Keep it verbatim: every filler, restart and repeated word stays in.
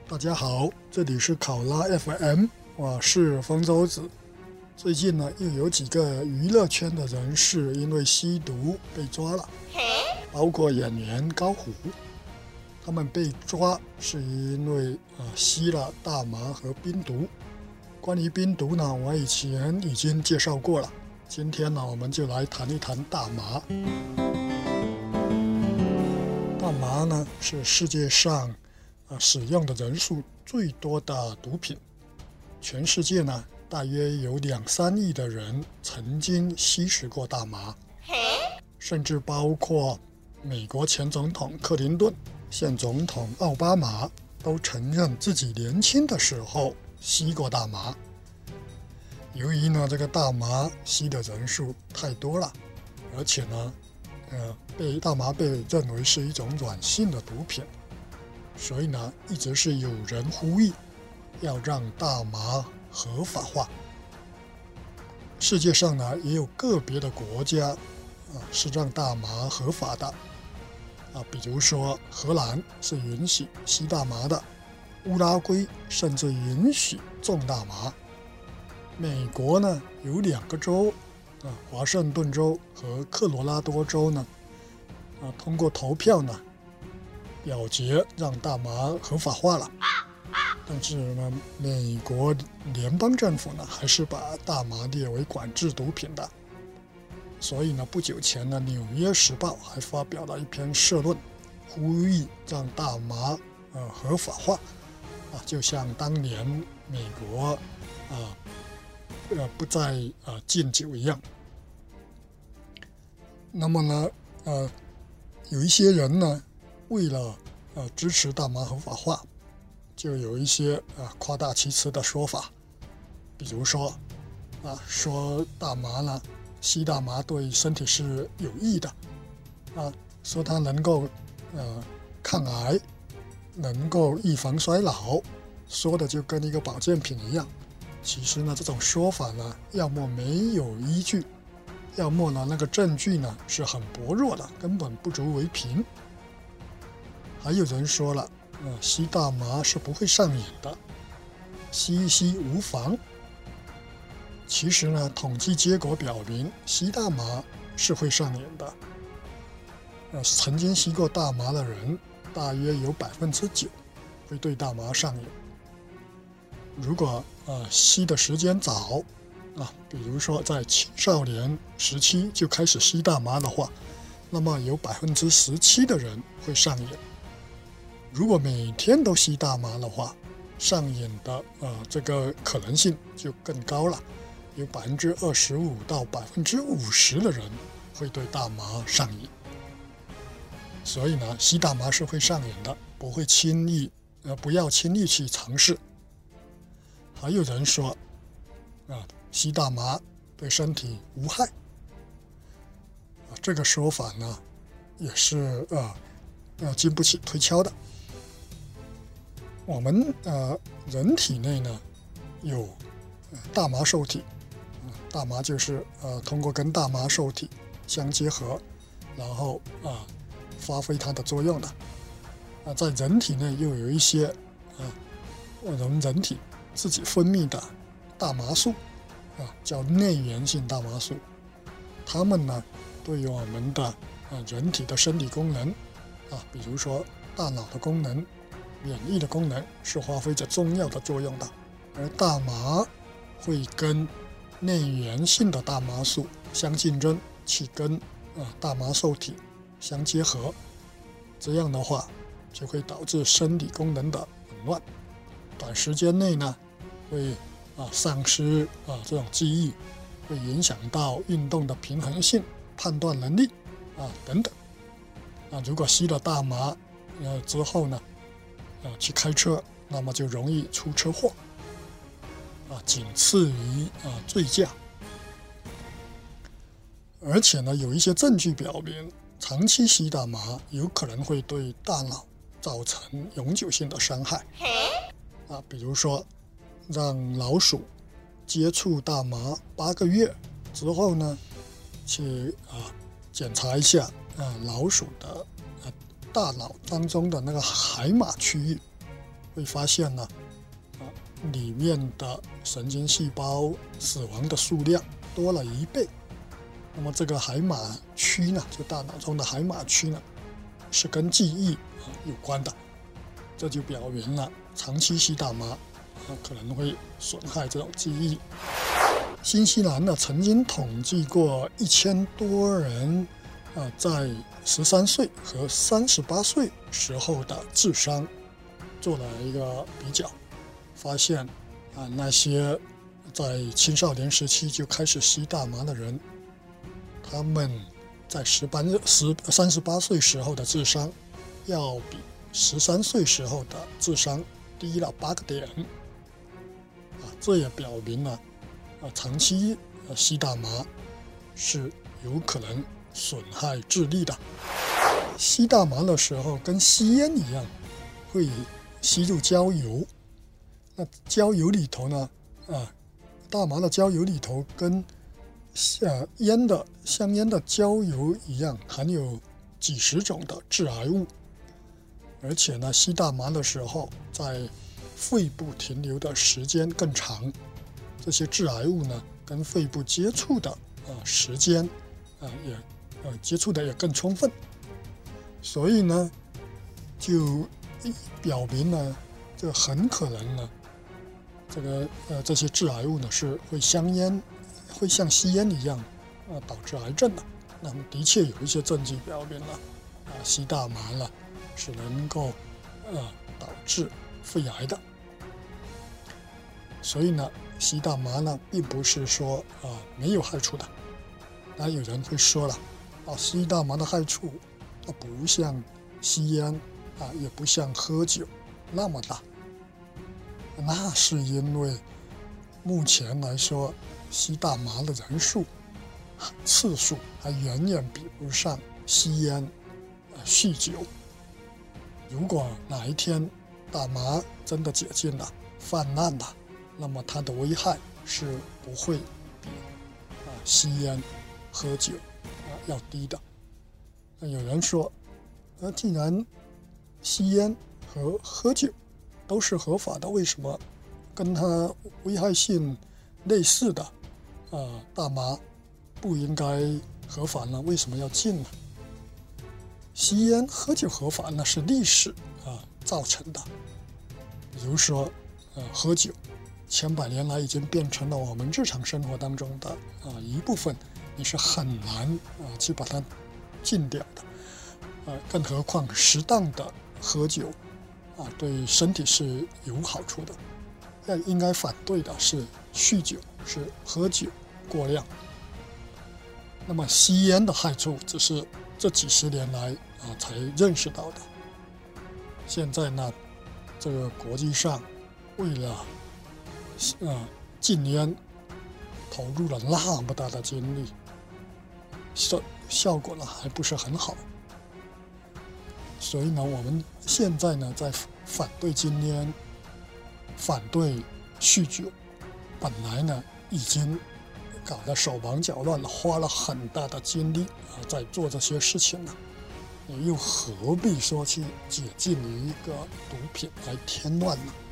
大家好，这里是考拉 F M， 我是方舟子。最近呢，又有几个娱乐圈的人士因为吸毒被抓了，包括演员高虎。他们被抓是因为啊吸了大麻和冰毒。关于冰毒呢，我以前已经介绍过了。今天呢，我们就来谈一谈大麻。大麻呢是世界上啊使用的人数最多的毒品。全世界呢大约有两三亿的人曾经吸食过大麻，甚至包括美国前总统克林顿、现总统奥巴马都承认自己年轻的时候吸过大麻。由于呢这个大麻吸的人数太多了，而且呢呃被大麻被认为是一种软性的毒品，所以呢一直是有人呼吁要让大麻合法化。世界上呢也有个别的国家啊是让大麻合法的啊，比如说荷兰是允许吸大麻的，乌拉圭甚至允许种大麻。美国呢有两个州啊，华盛顿州和科罗拉多州呢啊通过投票呢表决让大麻合法化了。但是呢，美国联邦政府呢还是把大麻列为管制毒品的。所以呢，不久前呢，《纽约时报》还发表了一篇社论，呼吁让大麻呃合法化啊，就像当年美国啊呃不再啊禁酒一样。那么呢，呃，有一些人呢，为了呃支持大麻合法化，就有一些啊夸大其词的说法，比如说啊说大麻呢，吸大麻对身体是有益的，啊说它能够呃抗癌，能够预防衰老，说的就跟一个保健品一样。其实呢，这种说法呢，要么没有依据，要么呢那个证据呢是很薄弱的，根本不足为凭。还有人说了，呃，吸大麻是不会上瘾的，吸一吸无妨。其实呢，统计结果表明，吸大麻是会上瘾的。呃，曾经吸过大麻的人，大约有百分之九会对大麻上瘾。如果呃吸的时间早啊，比如说在青少年时期就开始吸大麻的话，那么有百分之十七的人会上瘾。如果每天都吸大麻的话，上瘾的呃这个可能性就更高了，有百分之二十五到百分之五十的人会对大麻上瘾。所以呢，吸大麻是会上瘾的，不会轻易呃不要轻易去尝试。还有人说啊，吸大麻对身体无害，啊，这个说法呢也是呃呃经不起推敲的。我们呃人体内呢有大麻受体，大麻就是呃通过跟大麻受体相结合，然后啊发挥它的作用的。啊，在人体内又有一些啊我们人体自己分泌的大麻素啊，叫内源性大麻素。它们呢对于我们的啊人体的生理功能啊，比如说大脑的功能、免疫的功能是发挥着重要的作用的。而大麻会跟内源性的大麻素相竞争，去跟啊大麻受体相结合，这样的话就会导致生理功能的紊乱，短时间内呢会啊丧失啊这种记忆，会影响到运动的平衡性、判断能力啊等等。啊，如果吸了大麻呃之后呢，啊去开车，那么就容易出车祸，啊仅次于啊醉驾。而且呢，有一些证据表明，长期吸大麻有可能会对大脑造成永久性的伤害。啊，比如说，让老鼠接触大麻八个月之后呢，去啊检查一下啊老鼠的啊大脑当中的那个海马区域，会会发现呢，啊，里面的神经细胞死亡的数量多了一倍。那么这个海马区呢，就大脑中的海马区呢，是跟记忆啊有关的。这就表明了长期吸大麻啊可能会损害这种记忆。新西兰呢曾经统计过一千多人啊在十三岁和三十八岁时候的智商做了一个比较，发现啊那些在青少年时期就开始吸大麻的人，他们在十八十三十八岁时候的智商要比十三岁时候的智商低了八个点，啊，这也表明了啊长期吸大麻是有可能损害智力的。吸大麻的时候跟吸烟一样，会吸入焦油。那焦油里头呢，啊，大麻的焦油里头跟像烟的香烟的焦油一样，含有几十种的致癌物，而且呢，吸大麻的时候在肺部停留的时间更长，这些致癌物呢跟肺部接触的啊时间啊也呃接触的也更充分，所以呢就表明呢，这很可能呢，这个呃这些致癌物呢是会香烟。会像吸烟一样啊导致癌症的。那么的确有一些证据表明了啊吸大麻了是能够呃导致肺癌的。所以呢吸大麻呢并不是说啊没有害处的。那有人会说了啊吸大麻的害处它不像吸烟啊也不像喝酒那么大。那是因为目前来说吸大麻的人数次数还远远比不上吸烟、呃、酗酒。如果哪一天大麻真的解禁了、泛滥了，那么它的危害是不会比啊吸烟、喝酒啊要低的。那有人说，那既然吸烟和喝酒都是合法的，为什么跟它危害性类似的呃，大麻不应该合法呢？为什么要禁呢？吸烟、喝酒合法那是历史啊造成的。比如说，呃，喝酒，千百年来已经变成了我们日常生活当中的啊一部分，你是很难啊去把它禁掉的。呃，更何况适当的喝酒啊，对身体是有好处的。要应该反对的是酗酒，是喝酒过量。那么吸烟的害处只是这几十年来啊才认识到的。现在呢，这个国际上为了啊禁烟，投入了那么大的精力，效效果呢还不是很好。所以呢，我们现在呢在反对禁烟，反对酗酒，本来呢已经搞得手忙脚乱了，花了很大的精力啊在做这些事情了，你又何必说去解禁一个毒品来添乱呢？